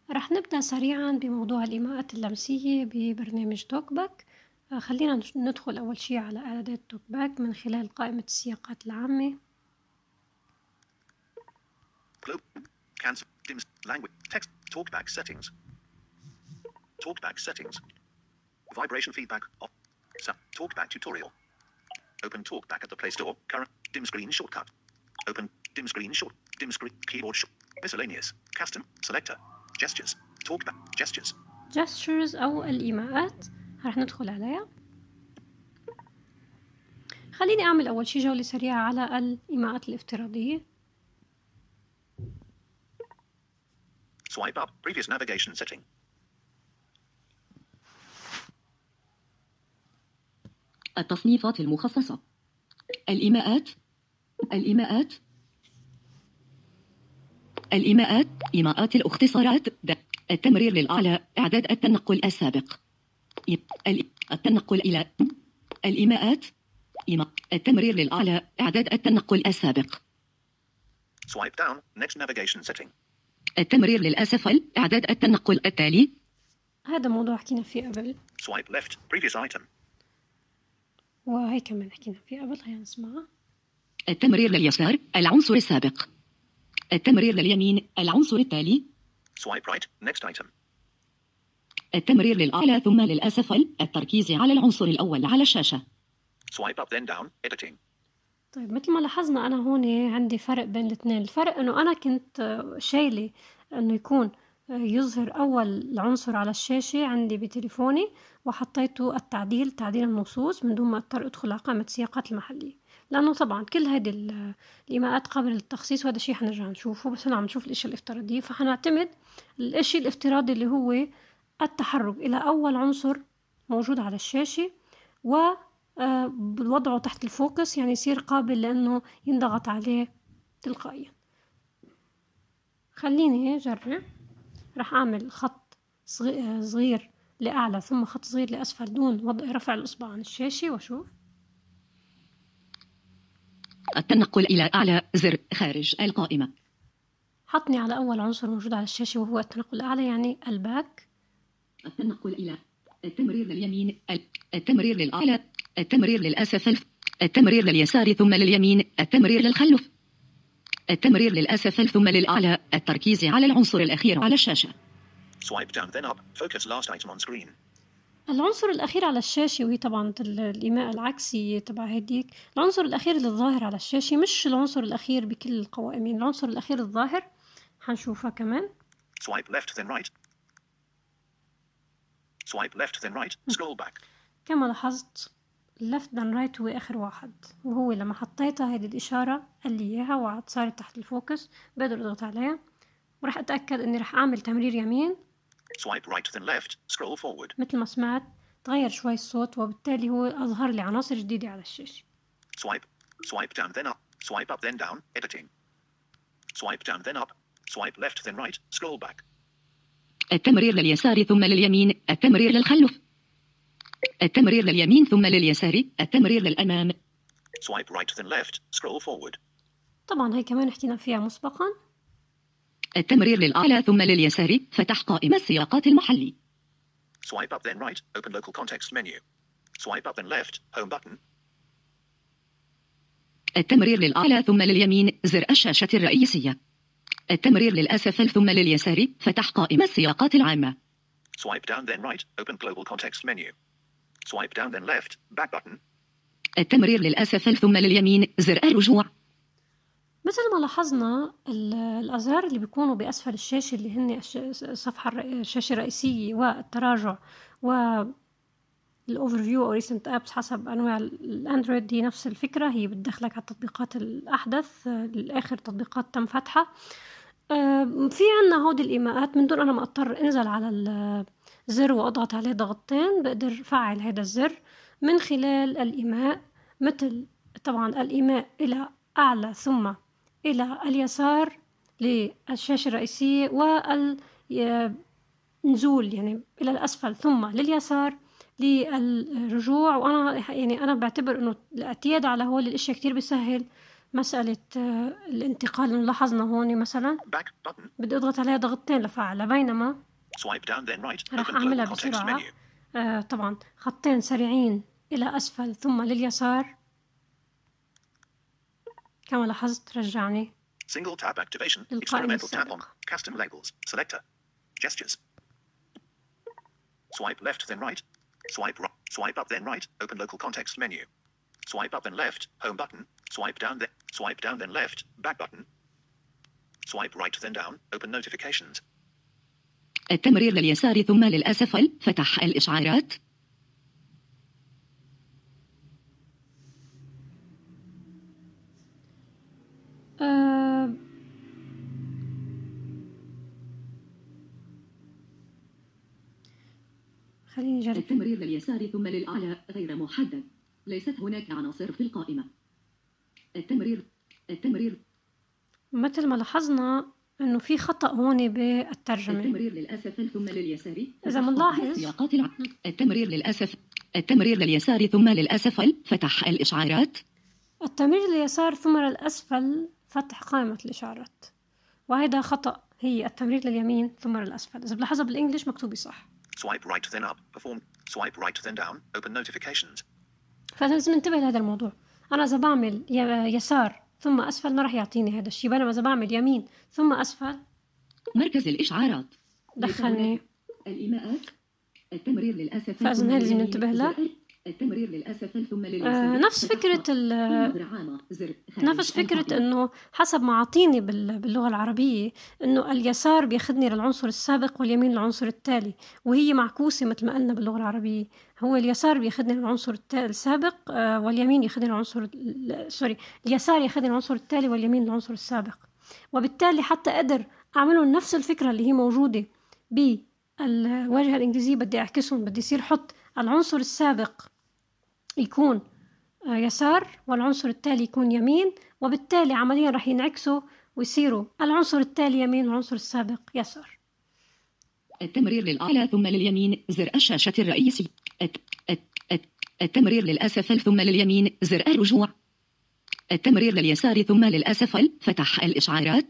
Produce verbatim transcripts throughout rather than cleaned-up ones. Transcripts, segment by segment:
رح نبدأ سريعا بموضوع الإيماءات اللمسية ببرنامج توك باك. آه، خلينا نش- ندخل أول شي على إعدادات توك باك من خلال قائمة السياقات العامة. Globe. Cancel. Dim. Language. Text. Talkback settings. Talkback settings. Vibration feedback off. Sa- Talkback tutorial. Open Talkback at the Play Store. Current. Dim screen shortcut. Open. Dim screen short. Dim screen. Keyboard short. Miscellaneous. Custom. Selector. Gestures. Talkback. Gestures. gestures أو الإيماءات رح ندخل عليها. خليني أعمل أول شي جولة سريعة على الإيماءات الافتراضية. Swipe up. Previous navigation setting. التصنيفات المخصصة. الإيماءات. الإيماءات. الإيماءات. إيماءات الاختصارات. التمرير للأعلى. إعداد التنقل السابق. التنقل إلى. الإيماءات. إيماء. التمرير للأعلى. إعداد التنقل السابق. Swipe down. Next navigation setting. التمرير للأسفل. إعداد التنقل التالي. هذا موضوع حكينا فيه قبل. Swipe left. Previous item. وهي كمان حكينا فيه قبل، خلينا نسمعها. التمرير لليسار. العنصر السابق. التمرير لليمين. العنصر التالي. Swipe right. Next item. التمرير للأعلى ثم للأسفل. التركيز على العنصر الأول على الشاشة. Swipe up then down. Editing. طيب مثل ما لاحظنا أنا هون عندي فرق بين الاثنين. الفرق إنه أنا كنت شايلة إنه يكون يظهر أول عنصر على الشاشة عندي بتليفوني، وحطيته التعديل تعديل النصوص من دون ما أضطر أدخل على قائمة السياقات المحلية، لأنه طبعا كل هذه الإيماءات قابلة للتخصيص، وهذا الشيء حنرجع نشوفه. بس هنا عم نشوف الإشي الافتراضي، فحنعتمد الإشي الافتراضي اللي هو التحرك إلى أول عنصر موجود على الشاشة و بوضعه تحت الفوكس، يعني يصير قابل لأنه ينضغط عليه تلقائيا. خليني أجرب. رح أعمل خط صغير لأعلى ثم خط صغير لأسفل دون وضع رفع الإصبع عن الشاشة وأشوف. التنقل إلى أعلى. زر خارج القائمة. حطني على أول عنصر موجود على الشاشة وهو التنقل الأعلى، يعني الباك. التنقل إلى. التمرير لليمين. التمرير للأعلى. التمرير للأسفل. التمرير لليسار ثم لليمين. التمرير للخلف. التمرير للأسفل ثم للأعلى. التركيز على العنصر الأخير على الشاشة. Swipe down then up. Focus last item on screen. العنصر الأخير على الشاشة، وهي طبعا الإيماء العكسي تبع هديك. العنصر الأخير اللي الظاهر على الشاشة مش العنصر الأخير بكل القوائم، العنصر الأخير الظاهر حنشوفها كمان. Swipe left then right. Swipe left then right. Scroll back. كما لاحظت left then right هو آخر واحد، وهو لما حطيتها هذه الإشارة قال لي إياها وعد صارت تحت الفوكس، بقدر أضغط عليها ورح أتأكد إني رح أعمل تمرير يمين. Swipe right then left. Scroll forward. مثل ما سمعت تغير شوي الصوت، وبالتالي هو أظهر لي عناصر جديدة على الشاشة. Swipe. Swipe down then up. Swipe up then down. Editing. Swipe down then up. Swipe left then right. Scroll back. التمرير لليسار ثم لليمين. التمرير للخلف. التمرير لليمين ثم لليسار. التمرير للأمام. Swipe right then left. Scroll forward. طبعا هي كمان حكينا فيها مسبقا. التمرير للأعلى ثم لليسار. فتح قائمة السياقات المحلي. Swipe up then right. Open local context menu. Swipe up then left. Home button. التمرير للأعلى ثم لليمين. زر الشاشة الرئيسية. التمرير للأسفل ثم لليسار. فتح قائمة السياقات العامة. Swipe down then right. Open global context menu. Swipe down then left. Back button. التمرير للأسفل ثم لليمين. زر الرجوع. مثل ما لاحظنا الأزرار اللي بيكونوا بأسفل الشاشة اللي هن الصفحة الشاشة الرئيسية والتراجع والأوفرفيو أو ريسنت أبس حسب أنواع الأندرويد، هي نفس الفكرة، هي بتدخلك على التطبيقات الأحدث للآخر تطبيقات تم فتحها. في عنا هودي الإيماءات من دون أنا ما أضطر أنزل على الزر وأضغط عليه ضغطتين، بقدر فعل هذا الزر من خلال الإيماء، مثل طبعا الإيماء إلى أعلى ثم إلى اليسار للشاشة الرئيسية، والنزول يعني إلى الأسفل ثم لليسار للرجوع. وأنا يعني أنا بعتبر إنه الاعتياد على هول الأشياء كتير بيسهل مسألة آه، الانتقال اللي لاحظنا هون مثلا Back button. بدي أضغط عليها ضغطتين لفعلها، بينما Swipe down then right. راح Open أعملها global context بسرعة. menu. آه طبعا خطين سريعين إلى أسفل ثم لليسار، كما لاحظت رجعني Single tab activation. للقائمة Experimental tap on. السابقة. Custom labels. Selector. Gestures. Swipe left then right. Swipe right. Swipe up then right. Open local context menu. Swipe up then left. Home button. Swipe down then. Swipe down then left. Back button. Swipe right then down. Open notifications. التمرير لليسار ثم للأسفل. فتح الإشعارات. آه خليني أجرب. التمرير لليسار ثم للأعلى غير محدد. ليست هناك عناصر في القائمة. التمرير التمرير مثل ما لاحظنا إنه في خطأ هون بالترجمة. التمرير للأسفل ثم لليسار. إذا منلاحظ سياقات الع... التمرير للأسف التمرير لليسار ثم للأسفل. فتح الإشعارات. التمرير لليسار ثم للأسفل فتح قائمة الإشعارات، وهذا خطأ. هي التمرير لليمين ثم للأسفل. إذا بلاحظها بالإنجليش مكتوب صح. Swipe right then up. Perform. Swipe right then down. Open notifications. فلازم ننتبه لهذا الموضوع. أنا إذا بعمل ي- يسار ثم أسفل ما راح يعطيني هذا الشيء، بينما إذا بعمل يمين ثم أسفل مركز الإشعارات. دخلني. الإيماءات. التمرير للأسفل. فإذا هي لازم ننتبه له. التمرير للأسفل ثم لليسار. آه نفس فكرة ال نفس فكرة إنه حسب ما عطيني بال- باللغة العربية إنه اليسار بياخدني للعنصر السابق واليمين للعنصر التالي، وهي معكوسة مثل ما قلنا باللغة العربية. هو اليسار بياخدني للعنصر التا- السابق آه واليمين ياخدني للعنصر ال- سوري اليسار ياخدني للعنصر التالي واليمين للعنصر السابق. وبالتالي حتى قدر أعملهم نفس الفكرة اللي هي موجودة بالواجهة الإنجليزية، بدي أعكسهم، بدي يصير حط العنصر السابق يكون يسار والعنصر التالي يكون يمين، وبالتالي عمليا رح ينعكسوا ويصيروا العنصر التالي يمين والعنصر السابق يسار. التمرير للأعلى ثم لليمين. زر الشاشة الرئيسي. الت... الت... الت... التمرير للأسفل ثم لليمين. زر الرجوع. التمرير لليسار ثم للأسفل. فتح الإشعارات.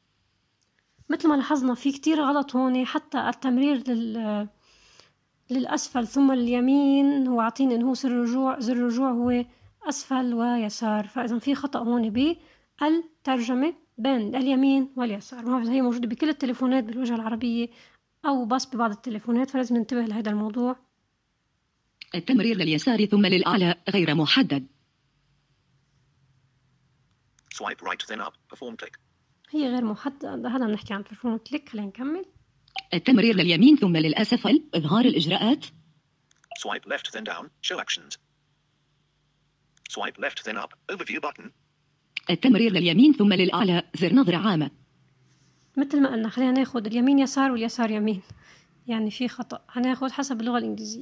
مثل ما لاحظنا في كتير غلط هون. حتى التمرير لل للأسفل ثم اليمين هو عطيني إنه هو زر الرجوع. زر الرجوع هو أسفل ويسار، فإذا في خطأ هون بالترجمة بين اليمين واليسار. وهذا هي موجودة بكل التليفونات بالوجهة العربية أو بس ببعض التليفونات، فلازم ننتبه لهذا الموضوع. التمرير لليسار ثم للأعلى غير محدد. Swipe right then up. Perform click. هي غير محدد. هذا بنحكي عن perform click. خلينا نكمل. التمرير لليمين ثم للأسفل. إظهار الإجراءات. Swipe left then down. Show actions. Swipe left then up. Overview button. التمرير لليمين ثم للأعلى. زر نظرة عامة. مثل ما قلنا خلينا ناخد اليمين يسار واليسار يمين، يعني في خطأ. هناخد حسب اللغة الإنجليزية.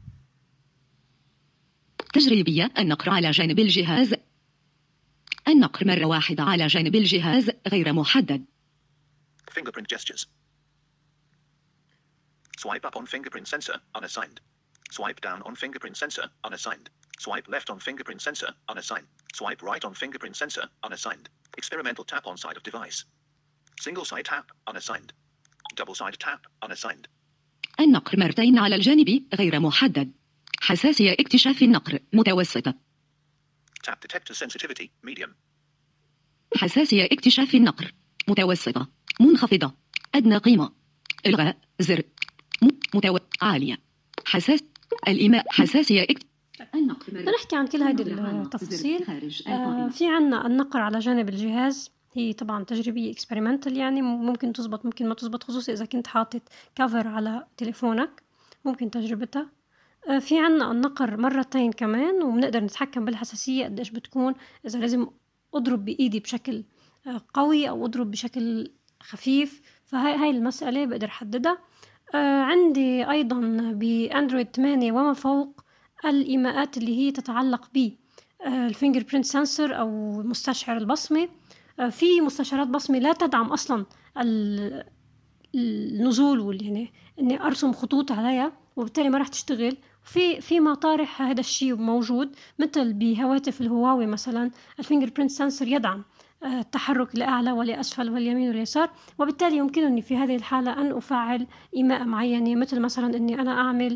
تجريبية. النقر على جانب الجهاز. النقر مرة واحدة على جانب الجهاز غير محدد. Fingerprint gestures. Swipe up on fingerprint sensor, unassigned. Swipe down on fingerprint sensor, unassigned. Swipe left on fingerprint sensor, unassigned. Swipe right on fingerprint sensor, unassigned. Experimental tap on side of device. Single side tap, unassigned. Double side tap, unassigned. النقر مرتين على الجانب غير محدد. حساسية اكتشاف النقر متوسطة. Tap detector sensitivity, medium. حساسية اكتشاف النقر متوسطة. منخفضة. أدنى قيمة. إلغاء. زر م... متو... عالية. حساس الإيماء. حساسية اكت... النقر بدنا نحكي عن كل هذه التفاصيل. آه في عنا النقر على جانب الجهاز. هي طبعا تجريبية experimental، يعني ممكن تزبط ممكن ما تزبط، خصوصي إذا كنت حاطط كفر على تليفونك ممكن تجربتها. آه في عنا النقر مرتين كمان، وبنقدر نتحكم بالحساسية قديش بتكون. إذا لازم أضرب بإيدي بشكل آه قوي أو أضرب بشكل خفيف، فهاي هاي المسألة بقدر حددها. آه عندي أيضا بأندرويد ثمانية وما فوق الإيماءات اللي هي تتعلق ب الفينجر برينت سنسور أو مستشعر البصمة. آه في مستشعرات بصمة لا تدعم أصلا النزول واللي يعني إني أرسم خطوط عليها، وبالتالي ما راح تشتغل. في في مطارح هذا الشيء موجود، مثل بهواتف الهواوي مثلا الفينجر برينت سنسور يدعم التحرك لأعلى ولأسفل واليمين واليسار، وبالتالي يمكنني في هذه الحالة أن أفعل إيماء معينة، مثل مثلا أني أنا أعمل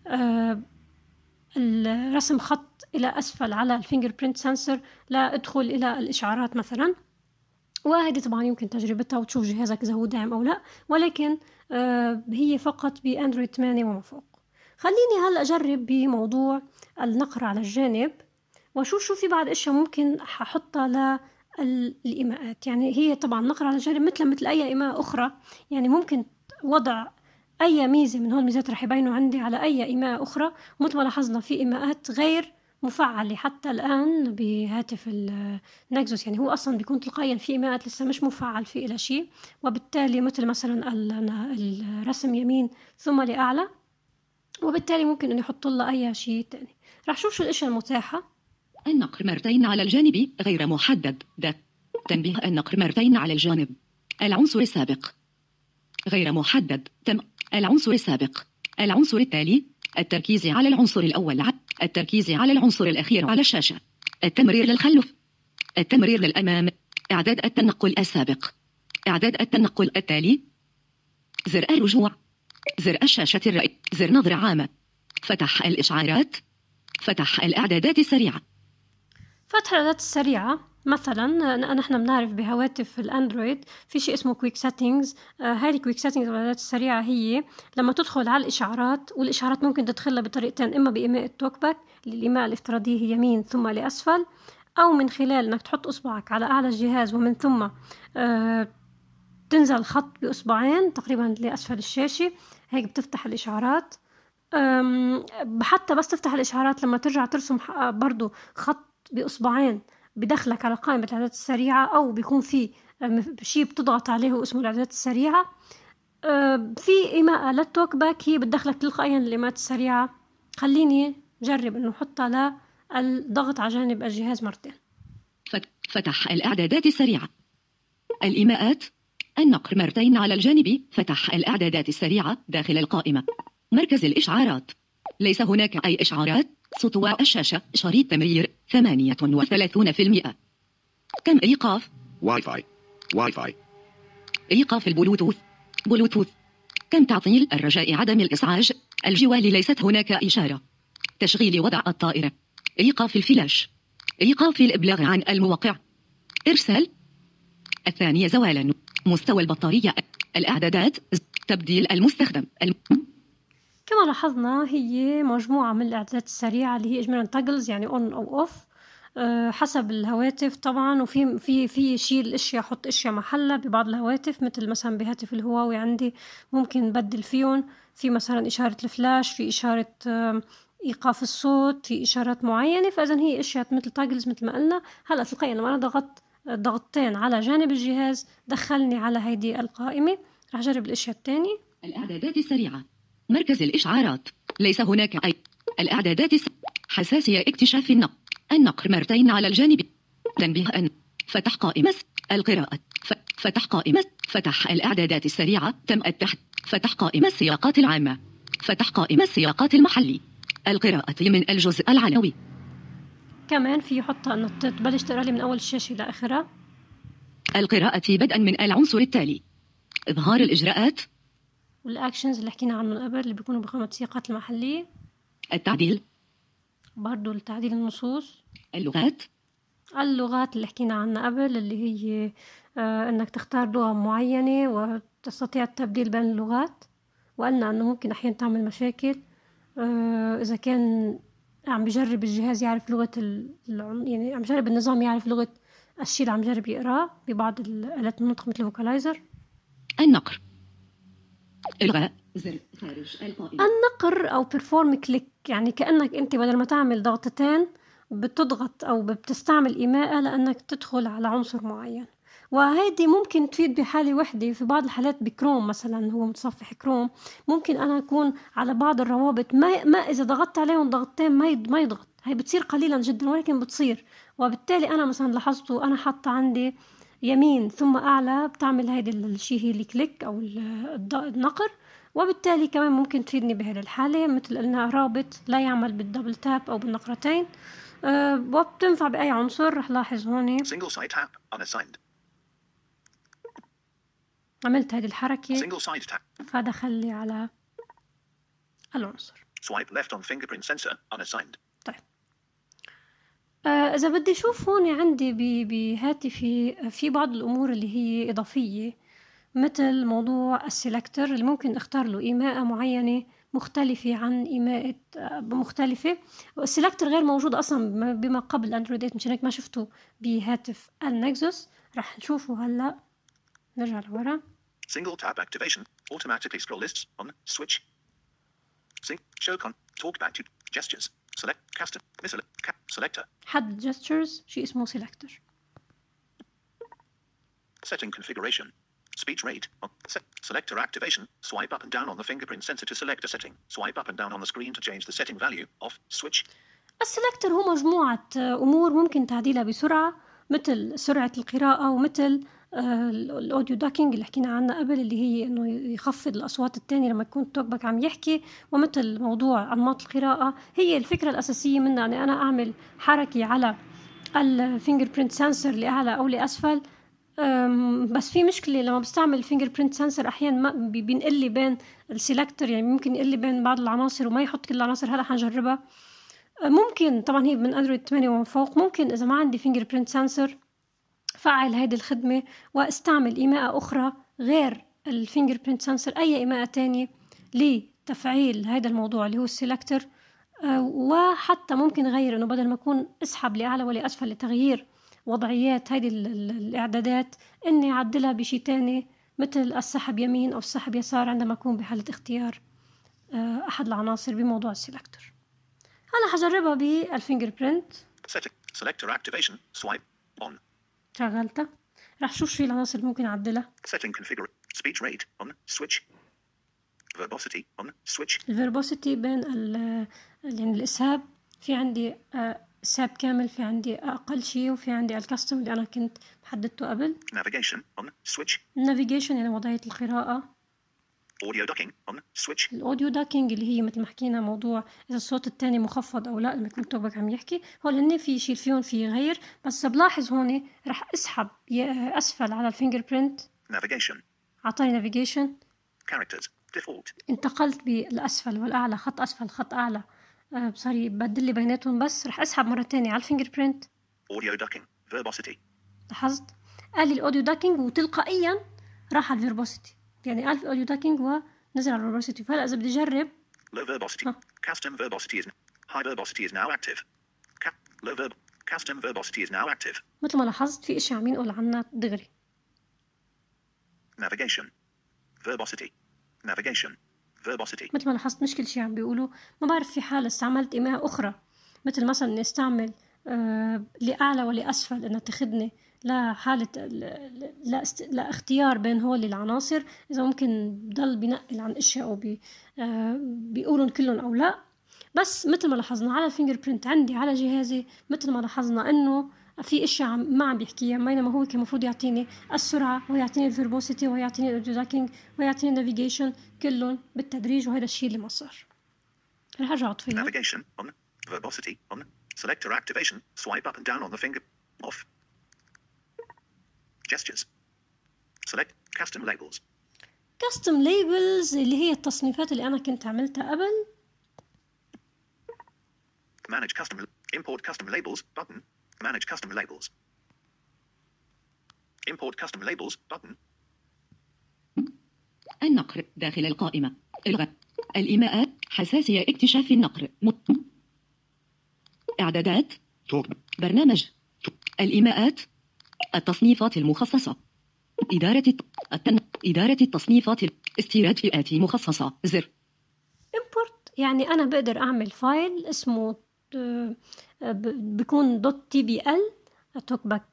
الرسم خط إلى أسفل على الفينجر برينت سنسور لا أدخل إلى الإشعارات مثلا. وهذه طبعا يمكن تجربتها وتشوف جهازك إذا هو داعم أو لا، ولكن هي فقط بأندرويد ثمانية وما فوق. خليني هلأ أجرب بموضوع النقر على الجانب وأشوف شو في بعض أشياء ممكن أحطها للإيماءات. يعني هي طبعا نقر على الجانب مثل مثل أي إيماء أخرى، يعني ممكن وضع أي ميزة من هول الميزات رح يبينوا عندي على أي إيماء أخرى. مثل ما لاحظنا في إيماءات غير مفعلة حتى الآن بهاتف النكسوس، يعني هو أصلا بيكون تلقائيا في إيماءات لسه مش مفعل فيه إلى شيء، وبالتالي مثل مثلا الرسم يمين ثم لأعلى، وبالتالي ممكن أن يحط له أي شيء تاني. رح شوف شو الأشياء المتاحة. النقر مرتين على الجانب غير محدد. ده تنبيه النقر مرتين على الجانب. العنصر السابق غير محدد. تم العنصر السابق. العنصر التالي التركيز على العنصر الأول. التركيز على العنصر الأخير على الشاشة. التمرير للخلف. التمرير للأمام. إعداد التنقل السابق. إعداد التنقل التالي. زر الرجوع. زر الشاشة الرئيسية. زر نظرة عامة. فتح الإشعارات. فتح الإعدادات السريعة. فتح الإعدادات السريعة مثلا نحن بنعرف بهواتف الأندرويد في شيء اسمه كويك سيتنجز. آه هذه كويك سيتنجز الإعدادات السريعة هي لما تدخل على الإشعارات، والإشعارات ممكن تدخلها بطريقتين، إما بإيماء التوك باك للإيماء الافتراضية هي يمين ثم لأسفل، أو من خلال إنك تحط إصبعك على أعلى الجهاز ومن ثم آه تنزل خط بإصبعين تقريبا لأسفل الشاشة، هيك بتفتح الإشعارات. حتى بس تفتح الإشعارات لما ترجع ترسم برضو خط بإصبعين بدخلك على قائمة الإعدادات السريعة، أو بيكون في شيء بتضغط عليه اسمه الإعدادات السريعة. في إيماء للتوك باك هي بتدخلك تلقائيا للإيماءات السريعة. خليني جرب إنه حطها للضغط على جانب الجهاز مرتين. فتح الإعدادات السريعة. الإيماءات. النقر مرتين على الجانب. فتح الإعدادات السريعة داخل القائمة. مركز الإشعارات. ليس هناك أي إشعارات. سطوع الشاشة. شريط تمرير ثمانية وثلاثون بالمئة. كم إيقاف؟ واي فاي. واي فاي. إيقاف البلوتوث. بلوتوث. كم تعطيل الرجاء عدم الإزعاج. الجوال ليست هناك إشارة. تشغيل وضع الطائرة. إيقاف الفلاش. إيقاف الإبلاغ عن المواقع. إرسال. الثانية زوالا. مستوى البطارية. الإعدادات. تبديل المستخدم. الم... كما لاحظنا هي مجموعة من الإعدادات السريعة اللي هي إجمالا تاجلز، يعني on أو off أه حسب الهواتف طبعا. وفي في في شيل الأشياء، حط أشياء محلها ببعض الهواتف، مثل مثلا بهاتف الهواوي عندي ممكن نبدل فيهم. في مثلا إشارة الفلاش، في إشارة إيقاف الصوت، في إشارات معينة. فإذا هي أشياء مثل تاجلز مثل ما قلنا. هلأ تلقائيا لما أنا ضغطت ضغطتين على جانب الجهاز دخلني على هيدي القائمة. رح أجرب الأشياء التانية. الإعدادات السريعة. مركز الإشعارات. ليس هناك أي. الإعدادات الس... حساسية اكتشاف النقر. النقر مرتين على الجانب. تنبيه أن فتح قائمة القراءة. ف... فتح قائمة. فتح الإعدادات السريعة. تم التحت. فتح قائمة السياقات العامة. فتح قائمة السياقات المحلي. القراءة من الجزء العلوي. كمان في يحطها أنه تبلش تقرأ لي من أول الشاشة إلى آخرها. القراءة بدءا من العنصر التالي. إظهار الإجراءات. والأكشنز اللي حكينا عنه قبل اللي بيكونوا بقائمة السياقات المحلية. التعديل. برضو التعديل النصوص. اللغات. اللغات اللي حكينا عنها قبل اللي هي آه إنك تختار لغة معينة وتستطيع التبديل بين اللغات. وقلنا إنه ممكن أحيانا تعمل مشاكل آه إذا كان عم بجرب الجهاز يعرف لغة ال... يعني عم بجرب النظام يعرف لغة الشيء اللي عم بجرب يقراه ببعض الآلات النطق مثل الفوكالايزر. النقر. إلغاء. زر خارج القائمة. النقر أو perform click، يعني كأنك أنت بدل ما تعمل ضغطتين بتضغط أو بتستعمل إيماءة لأنك تدخل على عنصر معين. وهذه ممكن تفيد بحالة وحدة. في بعض الحالات بكروم مثلا، هو متصفح كروم، ممكن أنا أكون على بعض الروابط ما, ما إذا ضغطت عليهم ضغطتين ما ما يضغط. هي بتصير قليلا جدا ولكن بتصير. وبالتالي أنا مثلا لاحظته أنا حاطة عندي يمين ثم أعلى بتعمل هيدا الشيء هي الكليك أو النقر، وبالتالي كمان ممكن تفيدني بهذه الحالة مثل إنها رابط لا يعمل بالدبل تاب أو بالنقرتين. أه وبتنفع بأي عنصر. رح لاحظ هون Single side tap unassigned. عملت هذه الحركة Single side tap. فدخل لي على العنصر. Swipe left on fingerprint sensor unassigned. طيب آه إذا بدي أشوف هون عندي بهاتفي في بعض الأمور اللي هي إضافية، مثل موضوع السيلكتر اللي ممكن اختار له إيماءة معينة مختلفة عن إيماءة مختلفة. والسيلكتر غير موجود أصلا بما قبل أندرويد ثمانية، مشان هيك ما شفته بهاتف النكسوس. رح نشوفه هلأ. نرجع لورا. Single tab activation automatically scroll lists on switch. Sync show con talkback to gestures select custom misselect cap selector. حد gestures شيء اسمه selector. Setting configuration. Speech rate. On set. Selector activation. Swipe up and down on the fingerprint sensor to select a setting. Swipe up and down on the screen to change the setting value. Off. Switch. السلكتر هو مجموعة أمور ممكن تعديلها بسرعة، مثل سرعة القراءة، ومثل الأوديو داكينج اللي حكينا عنها قبل، اللي هي إنه يخفض الأصوات التانية لما يكون توكبك عم يحكي، ومثل موضوع أنماط القراءة. هي الفكرة الأساسية منها أن أنا أعمل حركة على الفينجر برينت سنسر لأعلى أو لأسفل. بس في مشكلة لما بستعمل الفينجر برينت سنسر أحيانا ما بينقل لي بين السيلكتر، يعني ممكن ينقل لي بين بعض العناصر وما يحط كل العناصر. هلا حنجربها. ممكن طبعا هي من أندرويد ثمانية ومن فوق، ممكن إذا ما عندي فينجر برينت سنسر فعل هيدي الخدمة واستعمل إيماءة أخرى غير الفينجر برينت سنسر، أي إيماءة تانية لتفعيل هذا الموضوع اللي هو السيلكتر. وحتى ممكن أغير إنه بدل ما أكون أسحب لأعلى ولا أسفل لتغيير وضعيات هذه الإعدادات، إني أعدلها بشيء تاني مثل السحب يمين أو السحب يسار عندما أكون بحالة اختيار أحد العناصر بموضوع السيلكتر. أنا حجربها بالفينجر برينت. Selector activation swipe on. شغلتها. راح شوف شو العناصر اللي ممكن أعدلها. Setting configure speech rate on switch. Verbosity on switch. الفيربوسيتي بين ال يعني الإسهاب، في عندي إسهاب كامل، في عندي أقل شيء، وفي عندي الكاستم اللي أنا كنت محددته قبل. Navigation on switch. Navigation يعني وضعية القراءة. Audio docking on switch. الأوديو داكينج اللي هي مثل ما حكينا موضوع إذا الصوت التاني مخفض أو لا لما يكون توبك عم يحكي. هول هن في يشيل فيهم في يغير. بس بلاحظ هون رح أسحب أسفل على الفينجر برينت. Navigation. عطاني نافيجيشن. Characters default. انتقلت بالأسفل والأعلى، خط أسفل خط أعلى، صار يبدل لي بيناتهم. بس رح أسحب مرة تانية على الفينجر برينت. Audio ducking verbosity. لاحظت قال لي الأوديو داكينج وتلقائيا راح على الفيربوسيتي، يعني قال في الأوديو داكينج ونزل على الفيربوسيتي. فهلا إذا بدي أجرب. Low verbosity. ها. Custom verbosity is high verbosity is now active. Ca- low verb custom verbosity is now active. مثل ما لاحظت في إشي عم ينقل عنا دغري. Navigation. Verbosity. Navigation. Verbosity. مثل ما لاحظت مش كل شيء عم بيقولوا. ما بعرف في حال استعملت إيماء أخرى مثل مثلا إني استعمل آه لأعلى ولا أسفل إنها تاخدني لحالة لا لاختيار بين هول العناصر، إذا ممكن ضل بنقل عن أشياء أو بي آه بيقولون كلهم أو لا. بس مثل ما لاحظنا على الفينجر برينت عندي على جهازي، مثل ما لاحظنا إنه في اشياء ما عم بيحكيها، بينما هو كان المفروض يعطيني السرعه ويعطيني الفيربوسيتي ويعطيني الاوديو داكينج ويعطيني النافيجيشن كلهم بالتدريج، وهذا الشيء اللي ما صار. رح ارجع اطفيها. Navigation on verbosity on selector activation swipe up and down on the finger off. Gestures. Select custom labels. custom labels اللي هي التصنيفات اللي انا كنت عملتها قبل. Manage custom import custom labels button. Manage custom labels. Import custom labels button. النقر داخل القائمة. الغاء الإيماءات. حساسية اكتشاف النقر. إعدادات. برنامج. الإيماءات. التصنيفات المخصصة. إدارة التن... إدارة التصنيفات. استيراد فئات مخصصة. زر. import يعني أنا بقدر أعمل فايل اسمه بيكون دوت تي بي ال توكباك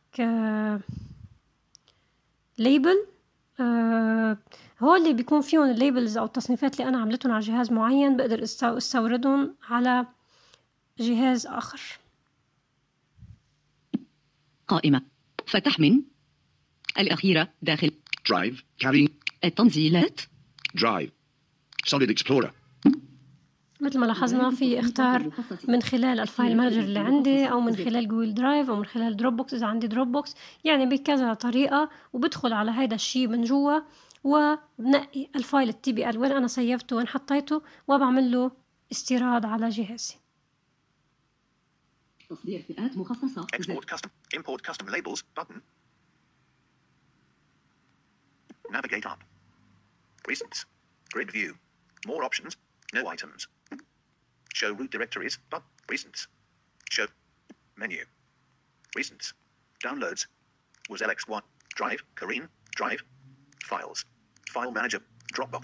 ليبل. هو اللي بيكون فيهم الليبلز أو التصنيفات اللي أنا عملتهم على جهاز معين، بقدر استوردهم على جهاز آخر. قائمة. فتح من الأخيرة داخل Drive. Cabin. التنزيلات. Drive. Solid Explorer. مثل ما لاحظنا في اختار من خلال الفايل مانجر اللي عندي أو من خلال جوجل درايف أو من خلال دروب بوكس إذا عندي دروب بوكس، يعني بكذا طريقة، وبدخل على هذا الشيء من جوا وبنقي الفايل التي بي ال وين أنا سيفته وين حطيته وبعمل له استيراد على جهازي. تصدير فئات مخصصة. Export custom. Import custom labels button. Navigate up. Recents. Grid view. More options. No items. Show root directories. But recents. Show menu. Recents. Downloads. Was L X one. Drive. Kareen. Drive. Files. File manager. Dropbox.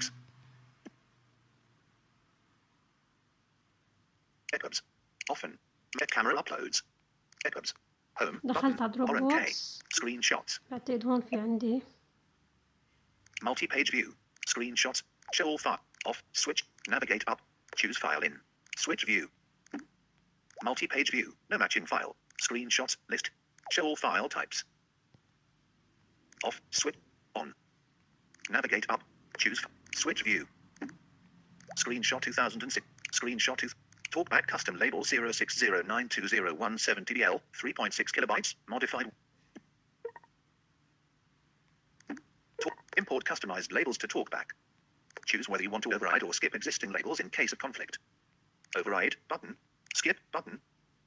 Backups. Often. Camera uploads. Backups. Home. دخلت على دروب R M K. بوكس، Screenshots. بعتقد هون في عندي Multi-page view. Screenshots. Show all file. Off. Switch. Navigate up. Choose file in. Switch view. Multi-page view. No matching file. Screenshots. List. Show all file types. Off. Switch. On. Navigate up. Choose. Switch view. Screenshot two thousand six. Screenshot two. Talkback custom label zero six zero nine two zero one seven T B L. three point six kilobytes. Modified. Talk. Import customized labels to Talkback. Choose whether you want to override or skip existing labels in case of conflict. Override button. Skip button.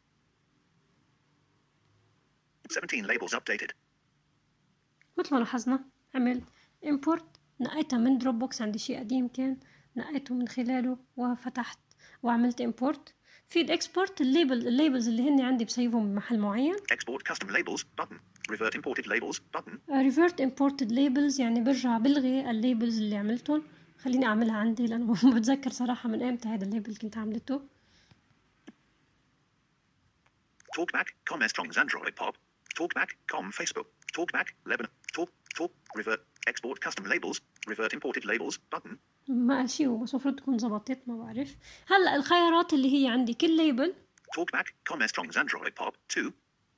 seventeen labels updated. مثل ما لاحظنا عمل import، نقيتها من دروب بوكس، عندي شيء قديم كان نقيته من خلاله وفتحت وعملت import. في الاكسبورت الليبل الليبلز اللي هن عندي بسيفهم بمحل معين. Export custom labels button. Revert imported labels button. uh, revert imported labels يعني برجع بلغي الليبلز اللي عملتهم. خليني اعملها عندي لانه ما بتذكر صراحة من امتى هذا الليبل كنت عملته. Talkback com Strong's Android Pop. Talkback com Facebook. Talkback Lebanon. Talk Talk Revert export custom labels. Revert imported labels button. ما قال شيء، بس المفروض تكون زبطت، ما بعرف. هلا الخيارات اللي هي عندي كل ليبل. Talkback com Strong's Android Pop two.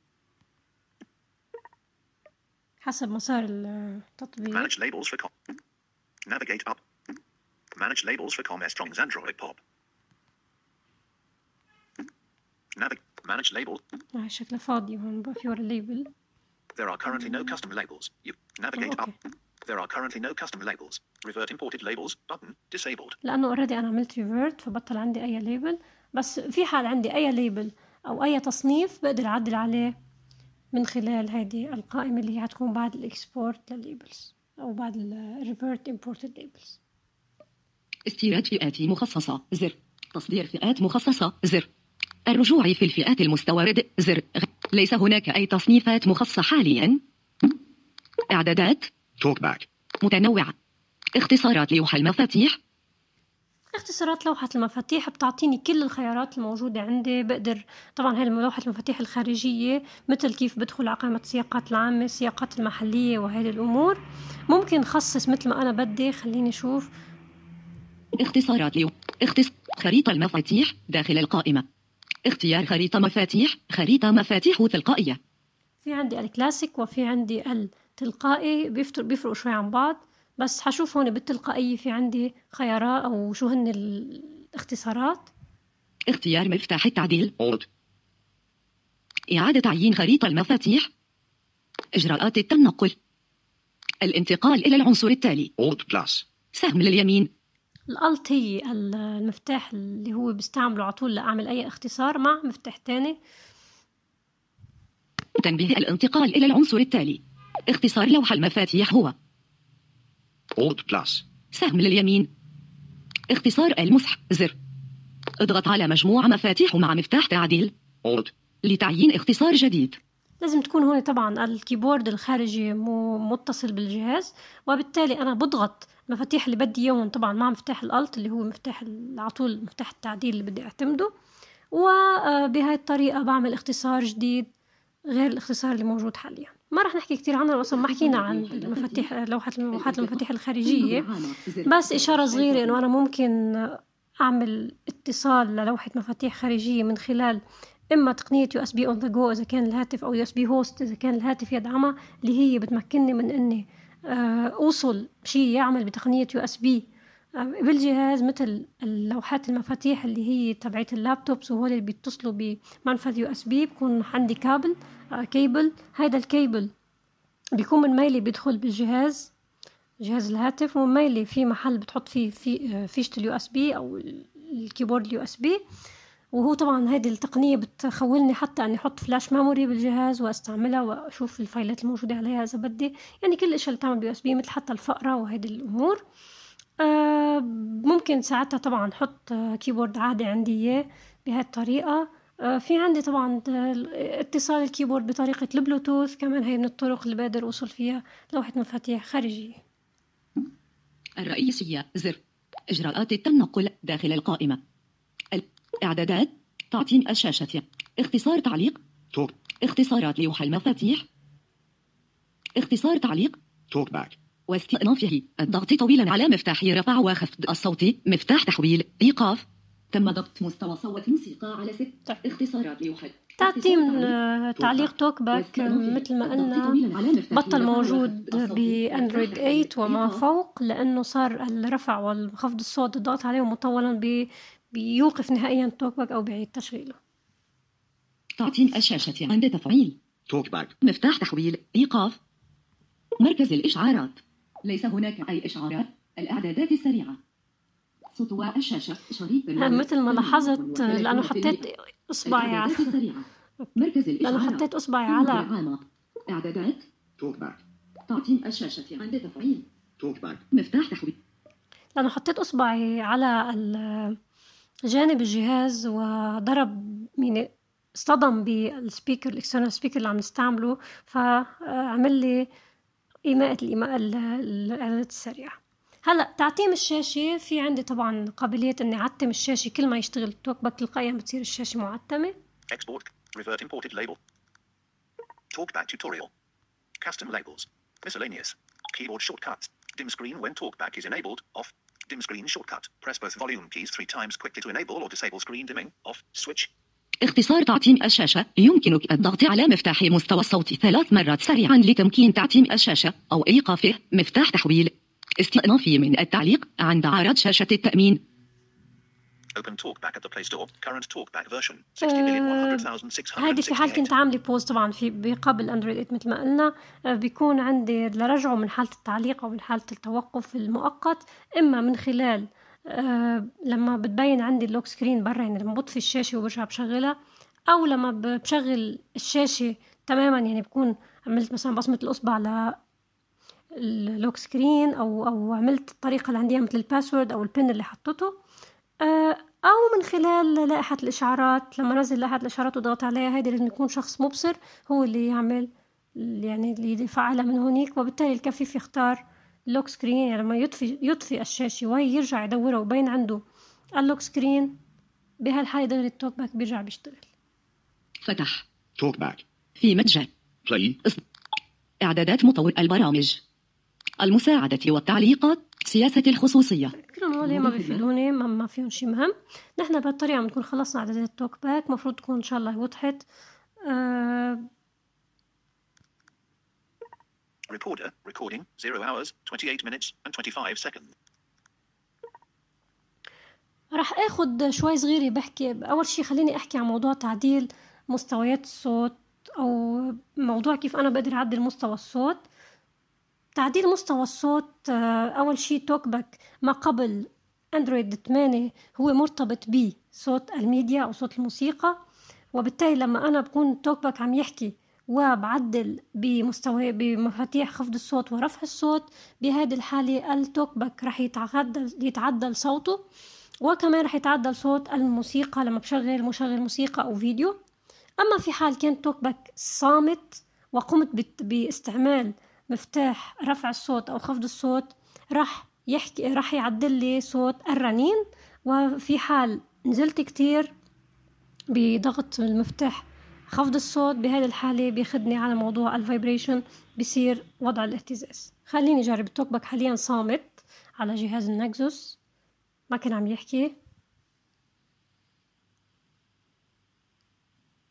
حسب مسار التطبيق. Manage labels for com. Navigate up. Manage labels for com Strong's Android Pop. Navigate. Manage label. هاي شكلها فاضي هون بقى في ورا الليبل. There are currently no custom labels. You navigate oh, up. okay. There are currently no custom labels. Revert imported labels button disabled. لأنه اوريدي أنا عملت ريفيرت فبطل عندي أي ليبل، بس في حال عندي أي ليبل أو أي تصنيف بقدر أعدل عليه من خلال هذه القائمة اللي هي هتكون بعد الإكسبورت للليبلز أو بعد الريفيرت imported labels. استيراد فئات مخصصة زر. تصدير فئات مخصصة زر. الرجوع في الفئات المستورد زر. ليس هناك أي تصنيفات مخصصة حاليا. إعدادات Talkback. متنوعة. اختصارات لوحة المفاتيح. اختصارات لوحة المفاتيح بتعطيني كل الخيارات الموجودة عندي. بقدر طبعا هاي لوحة المفاتيح الخارجية مثل كيف بدخل على قائمة السياقات العامة، السياقات المحلية وهذه الأمور. ممكن خصص مثل ما أنا بدي. خليني أشوف. اختصارات لو اختص خريطة المفاتيح داخل القائمة. اختيار خريطة مفاتيح. خريطة مفاتيح تلقائية. في عندي الكلاسيك وفي عندي التلقائي، بيفتر بيفرقوا شوي عن بعض، بس حشوف هون بالتلقائية في عندي خيارات أو شو هن الاختصارات. اختيار مفتاح التعديل. Alt. إعادة تعيين خريطة المفاتيح. إجراءات التنقل. الانتقال إلى العنصر التالي. Alt plus. سهم لليمين. الألت هي المفتاح اللي هو بستعمله على طول لأعمل أي اختصار مع مفتاح تاني. تنبيه الانتقال إلى العنصر التالي. اختصار لوحة المفاتيح هو Alt plus. سهم لليمين. اختصار المسح زر. اضغط على مجموعة مفاتيح مع مفتاح تعديل. Alt. لتعيين اختصار جديد. لازم تكون هون طبعا الكيبورد الخارجي متصل بالجهاز، وبالتالي أنا بضغط المفاتيح اللي بدي إياهم طبعا مع مفتاح الألت اللي هو مفتاح على طول مفتاح التعديل اللي بدي أعتمده، وبهاي الطريقة بعمل اختصار جديد غير الاختصار اللي موجود حاليا. ما رح نحكي كتير عنه، أصلا ما حكينا عن المفاتيح لوحة لوحات المفاتيح الخارجية، بس إشارة صغيرة إنه أنا ممكن أعمل اتصال للوحة مفاتيح خارجية من خلال إما تقنية يو إس بي on the go إذا كان الهاتف، أو يو إس بي host إذا كان الهاتف يدعمها، اللي هي بتمكنني من إني أوصل شيء يعمل بتقنية يو إس بي بالجهاز، مثل اللوحات المفاتيح اللي هي تبعت اللابتوبس، وهول اللي بيتصلوا بمنفذ يو إس بي. بكون عندي كابل كيبل، هذا الكيبل بيكون من ميلي بيدخل بالجهاز، جهاز الهاتف، ومن ميلي في محل بتحط فيه في فيشة اليو إس بي أو الكيبورد اليو إس بي. وهو طبعا هذه التقنية بتخولني حتى أني أحط فلاش ميموري بالجهاز وأستعملها وأشوف الفايلات الموجودة عليها إذا بدي، يعني كل الأشياء اللي تعمل بيو إس بي، مثل حتى الفأرة وهذه الأمور. آه ممكن ساعتها طبعا أحط كيبورد عادي عندي إياه بهذه الطريقة. آه في عندي طبعا اتصال الكيبورد بطريقة البلوتوث، كمان هي من الطرق اللي بقدر أوصل فيها لوحة مفاتيح خارجية. الرئيسية زر إجراءات التنقل داخل القائمة. الإعدادات تعتيم الشاشة. اختصار تعليق Talk. اختصارات لوحة المفاتيح. اختصار تعليق Talk back. واستئنافه الضغط طويلا على مفتاح رفع وخفض الصوت. مفتاح تحويل إيقاف. تم ضبط مستوى صوت موسيقى على ست. طيب. اختصارات لوحة تعتيم تعليق توك باك مثل ما قلنا بطل موجود بأندرويد ثمانية وما فوق، لأنه صار الرفع والخفض الصوت الضغط عليه مطولا بي بيوقف نهائيا توك باك أو بيعيد تشغيله. تعتيم الشاشة عند تفعيل. Talk back. مفتاح تحويل إيقاف. مركز الإشعارات. ليس هناك أي إشعارات. الإعدادات السريعة. سطوع الشاشة شريط مثل ما لاحظت لأنه حطيت إصبعي على مركز لأنه حطيت إصبعي على إعدادات. Talk back. تعتيم الشاشة عند تفعيل. Talk back. مفتاح تحويل. لأنه حطيت إصبعي على جانب الجهاز وضرب يعني اصطدم بالسبيكر الاكسترنال سبيكر اللي عم نستعمله، فعمل لي إيماءة الإيماء الإعدادات السريعة. هلا تعتيم الشاشة، في عندي طبعا قابلية إني أعتم الشاشة كل ما يشتغل التوك باك تلقائيا بتصير الشاشة معتمة. Export. Revert imported label. Talkback tutorial. Custom labels. Miscellaneous. Keyboard shortcuts. Dim screen when talkback is enabled. Off. Dim screen shortcut. Press both volume keys three times quickly to enable or disable screen dimming. Off. Switch. اختصار تعتيم الشاشة. يمكنك الضغط على مفتاح مستوى الصوت ثلاث مرات سريعا لتمكين تعتيم الشاشة أو إيقافه. مفتاح تحويل. استئنافي من التعليق عند عرض شاشة التأمين. Open talkback at the Play Store. Current talkback version sixty million one hundred thousand six hundred هذه في حال كنت عاملة بوز طبعا في بقبل اندرويد ثمانية مثل ما قلنا. آه بيكون عندي لرجعه من حالة التعليق أو من حالة التوقف المؤقت، إما من خلال آه لما بتبين عندي اللوك سكرين برا، يعني لما بطفي الشاشة وبرجع بشغلها، أو لما بشغل الشاشة تماما، يعني بكون عملت مثلا بصمة الأصبع ل اللوك سكرين أو أو عملت الطريقة اللي عندي مثل الباسورد أو البين اللي حطته، آه أو من خلال لائحة الإشعارات. لما نزل لائحة الإشعارات وضغط عليها، هيدا لازم يكون شخص مبصر هو اللي يعمل، يعني اللي يفعلها من هونيك، وبالتالي الكفيف يختار اللوك سكرين. يعني لما يطفي يطفي الشاشة وهي يرجع يدورها وبين عنده اللوك سكرين، بهالحالة دغري التوك باك بيرجع بيشتغل. فتح. Talk back. في متجر. Play. إعدادات مطور البرامج. المساعدة والتعليقات. سياسة الخصوصية. كلهم هولي ما بيفيدوني، ما, ما فيهم شيء مهم. نحن بهالطريقة بنكون خلصنا إعدادات التوك باك. مفروض تكون إن شاء الله وضحت. آه Recorder. Recording. zero hours, twenty-eight minutes and twenty-five seconds. رح أخذ شوي صغيرة بحكي. أول شيء خليني أحكي عن موضوع تعديل مستويات الصوت، أو موضوع كيف أنا بقدر أعدل مستوى الصوت. تعديل مستوى الصوت، أول شيء توك باك ما قبل أندرويد ثمانية هو مرتبط بصوت الميديا أو صوت الموسيقى، وبالتالي لما أنا بكون توك باك عم يحكي وبعدل بمستوى بمفاتيح خفض الصوت ورفع الصوت، بهذه الحالة التوك باك رح يتعدل يتعدل صوته، وكمان رح يتعدل صوت الموسيقى لما بشغل مشغل موسيقى أو فيديو. أما في حال كان توك باك صامت وقمت باستعمال مفتاح رفع الصوت أو خفض الصوت، رح يحكي رح يعدل لي صوت الرنين. وفي حال نزلت كتير بضغط المفتاح خفض الصوت، بهذه الحالة بيخدني على موضوع الفايبريشن، بيصير وضع الاهتزاز. خليني جرب. التوك باك حاليا صامت على جهاز النكسوس، ما كان عم يحكي.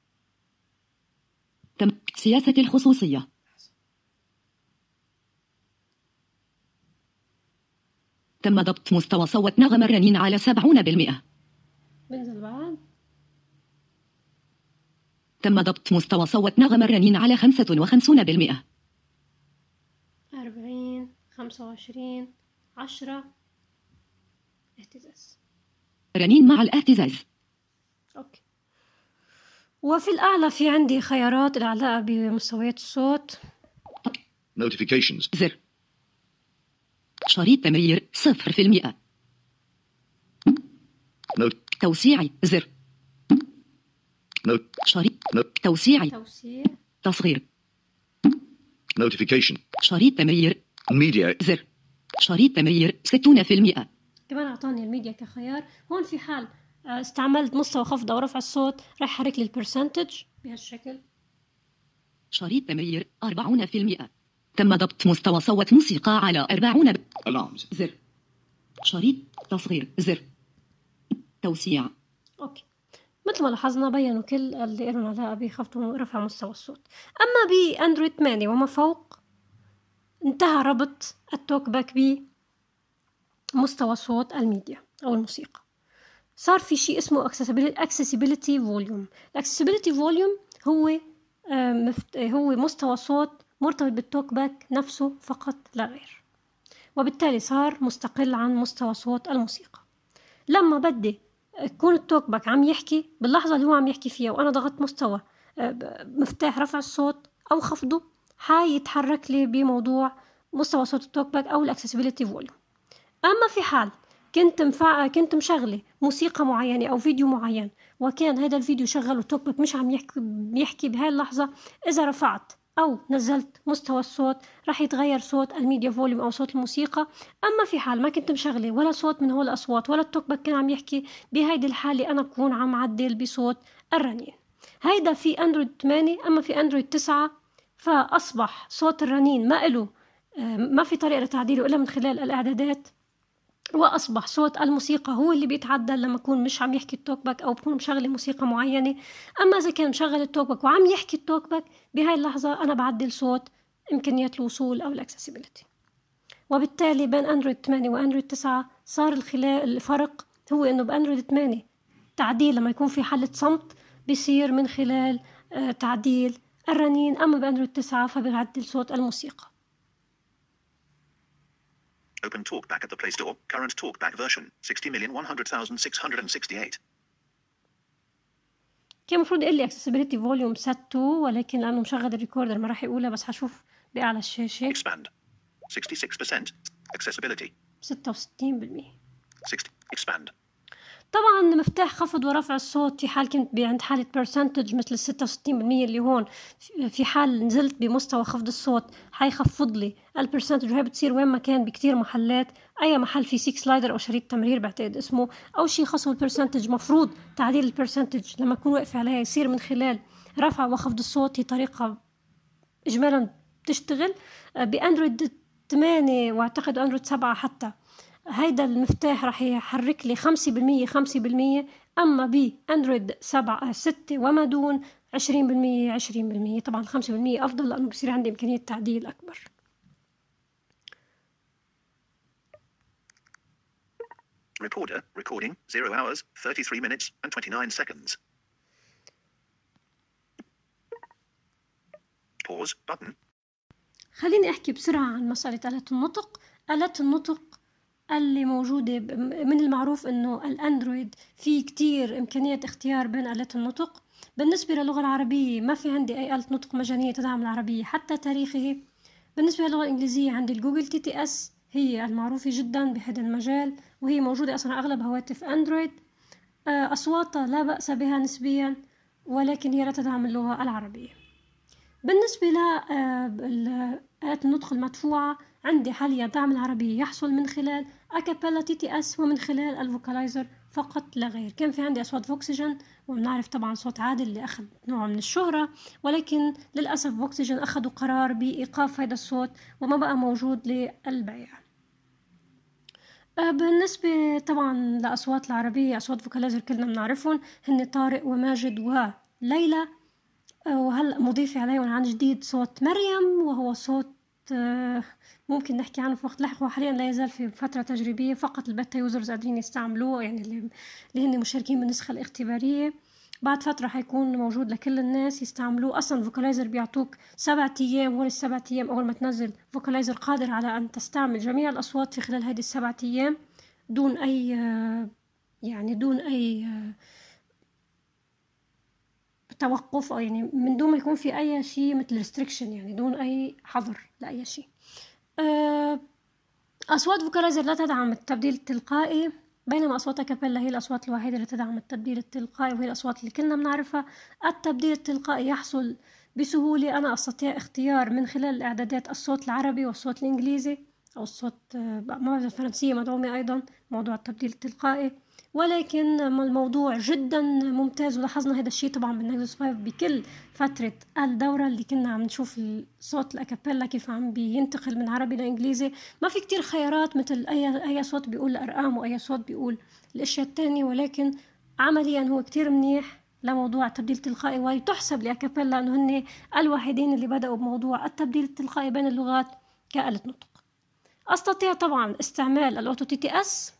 سياسة الخصوصية. تم ضبط مستوى صوت نغم الرنين على سبعون بالمئة. بنزل بعد. تم ضبط مستوى صوت نغم الرنين على خمسة وخمسون بالمئة. أربعين، خمسة وعشرين، عشرة. اهتزاز. رنين مع الاهتزاز. أوكي. وفي الأعلى في عندي خيارات الإعلاء بمستويات الصوت. Notifications. زر. شريط تمرير صفر في المئة. Note. توسيعي. زر. Note. شريط. Note. توسيعي. توسيع. تصغير. Notification. شريط تمرير. Media. زر. شريط تمرير ستون في المئة. كمان أعطاني الميديا كخيار. هون في حال استعملت مستوى خفض أو رفع الصوت راح يحرك لي البرسنتج بهالشكل. شريط تمرير أربعون في المئة. تم ضبط مستوى صوت موسيقى على أربعون. Alarms. زر. شريط تصغير. زر. توسيع. أوكي. مثل ما لاحظنا بيّنوا كل اللي لهم علاقة بخفض ورفع مستوى الصوت. أما بأندرويد ثمانية وما فوق انتهى ربط التوك باك بمستوى صوت الميديا أو الموسيقى. صار في شيء اسمه accessibility volume. accessibility volume هو هو مستوى صوت مرتبط بالتوك باك نفسه فقط لا غير، وبالتالي صار مستقل عن مستوى صوت الموسيقى. لما بدي يكون التوك باك عم يحكي باللحظة اللي هو عم يحكي فيها وأنا ضغطت مستوى مفتاح رفع الصوت أو خفضه حيتحرك لي بموضوع مستوى صوت التوك باك أو الأكسسبيليتي فوليوم. أما في حال كنت مفع... كنت مشغلة موسيقى معينة أو فيديو معين وكان هذا الفيديو شغل والتوك باك مش عم يحكي بيحكي بهاي اللحظة، إذا رفعت أو نزلت مستوى الصوت رح يتغير صوت الميديا فوليوم أو صوت الموسيقى. أما في حال ما كنت مشغلة ولا صوت من هول الأصوات ولا التوك باك كان عم يحكي، بهيدي الحالة أنا بكون عم عدل بصوت الرنين. هيدا في أندرويد ثمانية. أما في أندرويد تسعة فأصبح صوت الرنين ما إله ما في طريقة لتعديله إلا من خلال الإعدادات، وأصبح صوت الموسيقى هو اللي بيتعدل لما أكون مش عم يحكي التوك باك أو بكون مشغلة موسيقى معينة. أما إذا كان مشغل التوك باك وعم يحكي التوك باك بهاي اللحظة أنا بعدل صوت إمكانيات الوصول أو الأكسسبيليتي. وبالتالي بين أندرويد ثمانية وأندرويد تسعة صار الخلاف الفرق هو إنه بأندرويد ثمانية تعديل لما يكون في حالة صمت بيصير من خلال تعديل الرنين، أما بأندرويد تسعة فبيعدل صوت الموسيقى. Open TalkBack at the Play Store. Current TalkBack version sixty million one hundred thousand six hundred sixty-eight. كان المفروض يقول لي accessibility volume set to، ولكن لأنه مشغل الريكوردر ما راح يقولها، بس حشوف بأعلى الشاشة. Expand. sixty-six percent. Accessibility. ستة وستين بالمئة. sixty. Expand. طبعا مفتاح خفض ورفع الصوت في حال كنت عند حالة برسنتج مثل الستة وستين بالمية اللي هون، في حال نزلت بمستوى خفض الصوت حيخفض لي البرسنتج، وهي بتصير وين ما كان بكتير محلات. أي محل في سيك سلايدر أو شريط تمرير بعتقد اسمه أو شيء خاص بالبرسنتج، مفروض تعديل البرسنتج لما أكون واقف عليها يصير من خلال رفع وخفض الصوت. هي طريقة إجمالا بتشتغل بأندرويد ثمانية واعتقد أندرويد سبعة حتى. هيدا المفتاح راح يحرك لي خمسة بالمية خمسة بالمية، أما بأندرويد سبعة ستة وما دون عشرين بالمية عشرين بالمية. طبعا خمسة بالمية أفضل لأنه بصير عندي إمكانية تعديل أكبر. Recorder recording zero hours thirty-three minutes and twenty-nine seconds. Pause button. خليني أحكي بسرعة عن مسألة آلة النطق. آلة النطق اللي موجودة من المعروف إنه الأندرويد في كتير إمكانية اختيار بين آلات النطق. بالنسبة للغة العربية ما في عندي أي آلة نطق مجانية تدعم العربية حتى تاريخه. بالنسبة للغة الإنجليزية عندي الجوجل تي تي اس هي المعروفة جدا بهذا المجال، وهي موجودة أصلا أغلب هواتف أندرويد. أصواتها لا بأس بها نسبيا، ولكن هي لا تدعم اللغة العربية. بالنسبة لآلات النطق المدفوعة عندي حاليا دعم العربية يحصل من خلال أكابيلا تي تي اس ومن خلال الفوكالايزر فقط لا غير. كان في عندي أصوات فوكسجن وبنعرف طبعا صوت عادل اللي أخذ نوع من الشهرة، ولكن للأسف فوكسجن أخذوا قرار بإيقاف هذا الصوت وما بقى موجود للبيع. بالنسبة طبعا لأصوات العربية أصوات فوكالايزر كلنا بنعرفهم هن طارق وماجد وليلى. وهلأ مضيفة عليهم عن جديد صوت مريم، وهو صوت ممكن نحكي عنه في وقت لاحق، وحاليا لا يزال في فترة تجريبية فقط البيتا يوزرز قادرين يستعملوه، يعني اللي اللي هن مشاركين بالنسخة الاختبارية. بعد فترة حيكون موجود لكل الناس يستعملوه. أصلا فوكالايزر بيعطوك سبعة أيام، هون السبعة أيام أول ما تنزل فوكالايزر قادر على أن تستعمل جميع الأصوات في خلال هذه السبعة أيام دون أي يعني دون أي توقف، أو يعني من دون ما يكون في أي شيء مثل restriction، يعني دون أي حظر لأي شيء. أصوات فوكالايزر لا تدعم التبديل التلقائي، بينما أصوات أكابيلا هي الأصوات الوحيدة اللي تدعم التبديل التلقائي، وهي الأصوات اللي كلنا بنعرفها. التبديل التلقائي يحصل بسهولة، أنا أستطيع اختيار من خلال الإعدادات الصوت العربي والصوت الإنجليزي أو الصوت الموجة الفرنسية مدعومة أيضا موضوع التبديل التلقائي، ولكن الموضوع جدا ممتاز. ولاحظنا هذا الشيء طبعا بالنكسس خمسة بكل فترة الدورة اللي كنا عم نشوف الصوت الأكابيلا كيف عم بينتقل من عربي لإنجليزي. ما في كتير خيارات مثل أي أي صوت بيقول الأرقام وأي صوت بيقول الأشياء التانية، ولكن عمليا هو كتير منيح لموضوع التبديل التلقائي، وتحسب لأكابيلا أنه هن الوحيدين اللي بدأوا بموضوع التبديل التلقائي بين اللغات كآلة نطق. أستطيع طبعا استعمال الأوتو تي تي اس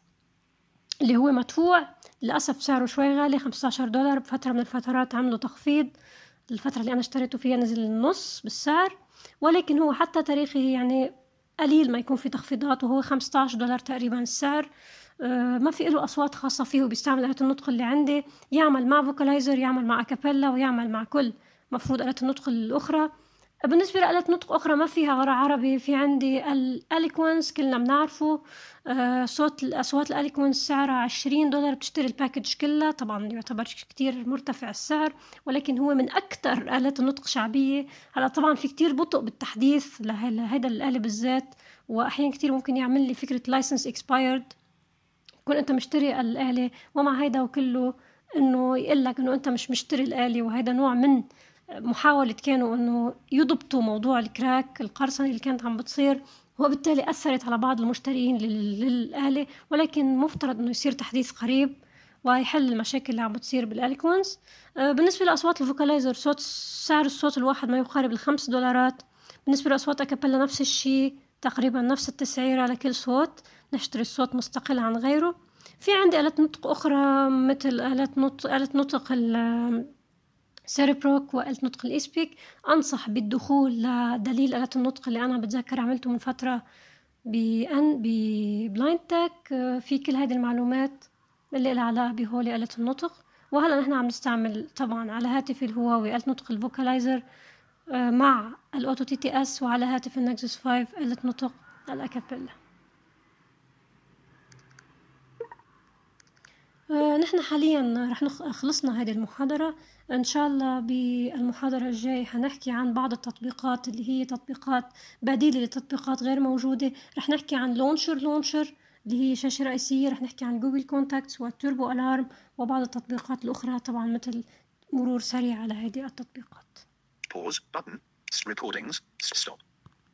اللي هو مدفوع، للأسف سعره شوي غالي خمسة عشر دولار. بفترة من الفترات عملوا تخفيض، الفترة اللي أنا اشتريته فيها نزل النص بالسعر، ولكن هو حتى تاريخي يعني قليل ما يكون في تخفيضات، وهو خمسة عشر دولار تقريبا السعر. أه ما في له أصوات خاصة فيه، وبيستعمل آلة النطق اللي عندي، يعمل مع فوكالايزر، يعمل مع أكابيلا، ويعمل مع كل مفروض آلة النطق الأخرى. بالنسبة لآلات نطق أخرى ما فيها غير عربي، في عندي الأليكوينس كلنا بنعرفه، آه صوت الأصوات الأليكوينس سعرها عشرين دولار، بتشتري الباكج كلها، طبعا يعتبر كتير مرتفع السعر، ولكن هو من أكتر آلات النطق شعبية. هلا طبعا في كتير بطء بالتحديث لهذا الآلة بالذات، وأحيانا كتير ممكن يعمل لي فكرة لايسنس expired، تكون أنت مشتري الآلة ومع هيدا وكله إنه يقلك إنه أنت مش مشتري الآلة، وهذا نوع من محاولة كانوا إنه يضبطوا موضوع الكراك القرصنة اللي كانت عم بتصير، وبالتالي أثرت على بعض المشترين للآلة، ولكن مفترض إنه يصير تحديث قريب ويحل المشاكل اللي عم بتصير بالأليكوينس. بالنسبة لأصوات الفوكالايزر صوت سعر الصوت الواحد ما يقارب الخمس دولارات. بالنسبة لأصوات أكابيلا نفس الشيء، تقريبا نفس التسعير على كل صوت، نشتري الصوت مستقل عن غيره. في عندي آلات نطق أخرى مثل آلات نطق آلة نطق سيربروك وآلة نطق الإسبيك. أنصح بالدخول لدليل آلة النطق اللي أنا بتذكر عملته من فترة بأن ببلايند تك، في كل هذه المعلومات اللي لها علاقة بهولي آلة النطق. وهلا نحن عم نستعمل طبعا على هاتف الهواوي آلة نطق الفوكالايزر مع الأوتو تي تي اس، وعلى هاتف النكسس خمسة آلة نطق الأكابيلا. آه نحن حاليا رح نخ... خلصنا هذه المحاضرة. إن شاء الله بالمحاضرة الجاي حنحكي عن بعض التطبيقات اللي هي تطبيقات بديلة لتطبيقات غير موجودة. رح نحكي عن لونشر لونشر اللي هي شاشة رئيسية، رح نحكي عن جوجل كونتاكتس والتوربو ألارم وبعض التطبيقات الأخرى، طبعا مثل مرور سريع على هذه التطبيقات. Pause button. Recordings. Stop.